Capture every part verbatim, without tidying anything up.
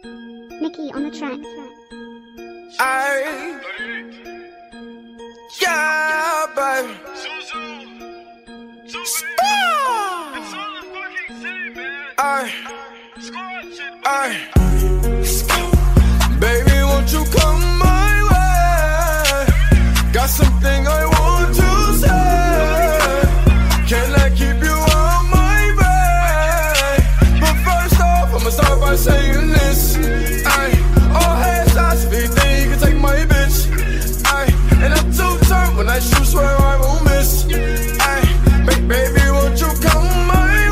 Mickey on the track. I, yeah, baby. I, I, baby, won't you come my way? Got something I want to say. Can I keep you on my way? But first off, I'ma start by saying this. I, all hands off, if you think you can take my bitch. I, and I'm too turned when I shoot, swear I won't miss. I, ba- baby, won't you come my way?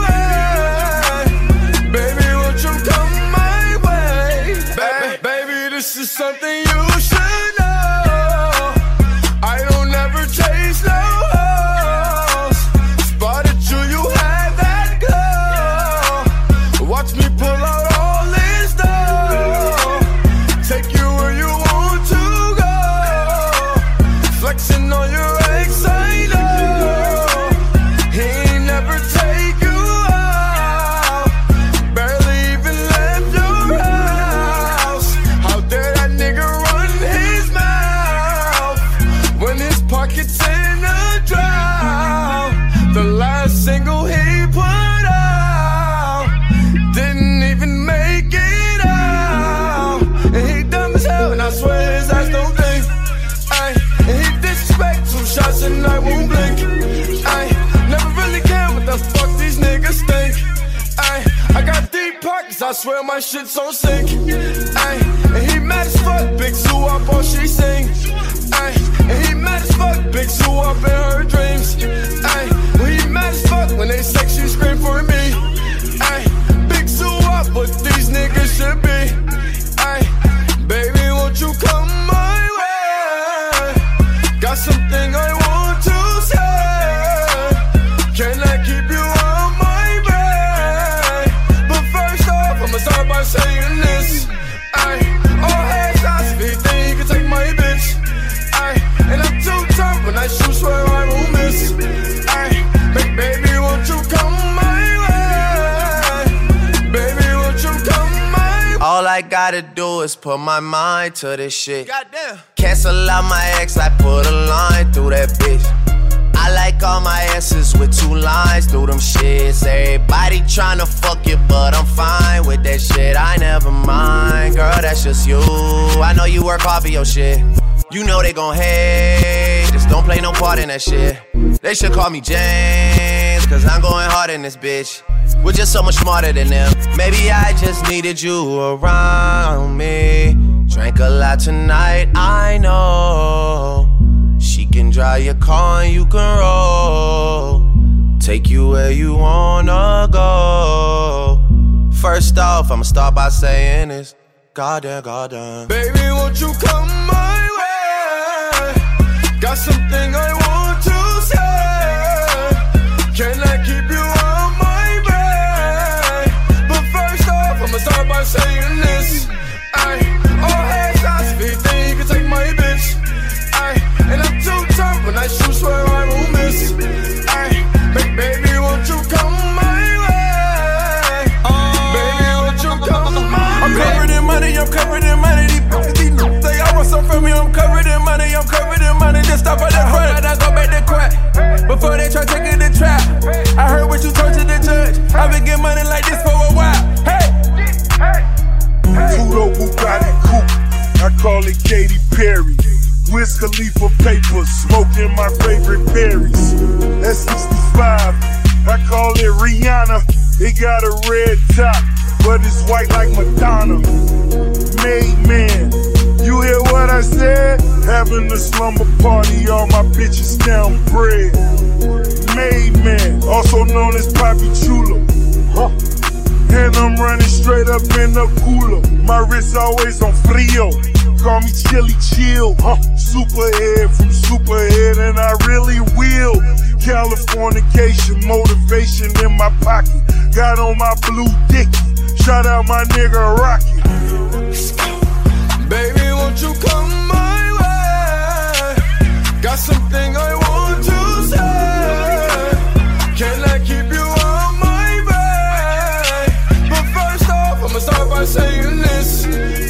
This is something you should know. I don't ever chase no hoes. Spotted you, you had that glow. Watch me pull out all this dough. Take you where you want to go. Flexing on your ex, I know. He ain't never take you out. Barely even left your house. How dare that nigga run his mouth when his pocket's in a drought? The last single he put out didn't even make it out. And he dumb as hell, and I swear his ass don't think. Ay, and he disrespect two shots and I won't blink. Ay, never really care what the fuck these niggas think. Ay, I got deep pockets, I swear my shit's on sync. Ay, and he mad as fuck, big Sue up all she sing. Ay, and he mad as fuck, big Sue up in her dreams. Ay, when he mad as fuck, when they sex she scream for me. Ay, big Sue up, but these niggas should be. Ay, baby, won't you come my way? Got something I want to say. Can I keep you on my way? But first off, I'ma start by saying this. Ay, all hands off, if you think you can take my bitch. Ay, and I'm too tough when I shoot, swear I won't miss. Ay, ba- baby, won't you come my way? Baby, won't you come my way? All I gotta do is put my mind to this shit. Goddamn. Cancel out my ex, I put a line through that bitch. I like all my S's with two lines through them shits. Everybody tryna fuck you, but I'm fine with that shit. I never mind, girl, that's just you. I know you work hard for your shit. You know they gon' hate, just don't play no part in that shit. They should call me James, cause I'm going hard in this bitch. We're just so much smarter than them. Maybe I just needed you around me. Drank a lot tonight, I know. She can drive your car and you can roll. Take you where you wanna go. First off, I'ma start by saying this. Goddamn, goddamn. Baby, won't you come my way? Got something I want to say. Can I keep you on my way? But first off, I'ma start by saying this. Ay, all hands off, if you think you can take my bitch. Ay, and I'm too tough when I shoot, swear I won't miss. Ay, ba- baby, won't you come my way? Baby, won't you come my way? I'm covered in money, I'm covered in money. These bitches, these niggas say I want some from me. I'm covered in money, I'm covered in money. Just stop at the front and I go back to crack. Before they try taking the trap, I heard what you told to the judge. I've been getting money like this for a while. Hey, hey, hey. Tudo Bugatti coupe, I call it Katy Perry. Wiz Khalifa paper, smoking my favorite berries. That's sixty-five, I call it Rihanna. It got a red top, but it's white like Madonna. Made man, you hear what I said? Having a slumber party, all my bitches down bread. Made man, also known as Papi Chulo. Huh. And I'm running straight up in the cooler. My wrist always on frio. Call me Chili Chill. Huh. Superhead from Superhead, and I really will. Californication, motivation in my pocket. Got on my blue dick. Shout out my nigga Rocky. Baby, won't you come my way? Got something I want to say. Can I keep you on my way? But first off, I'ma start by saying this. this.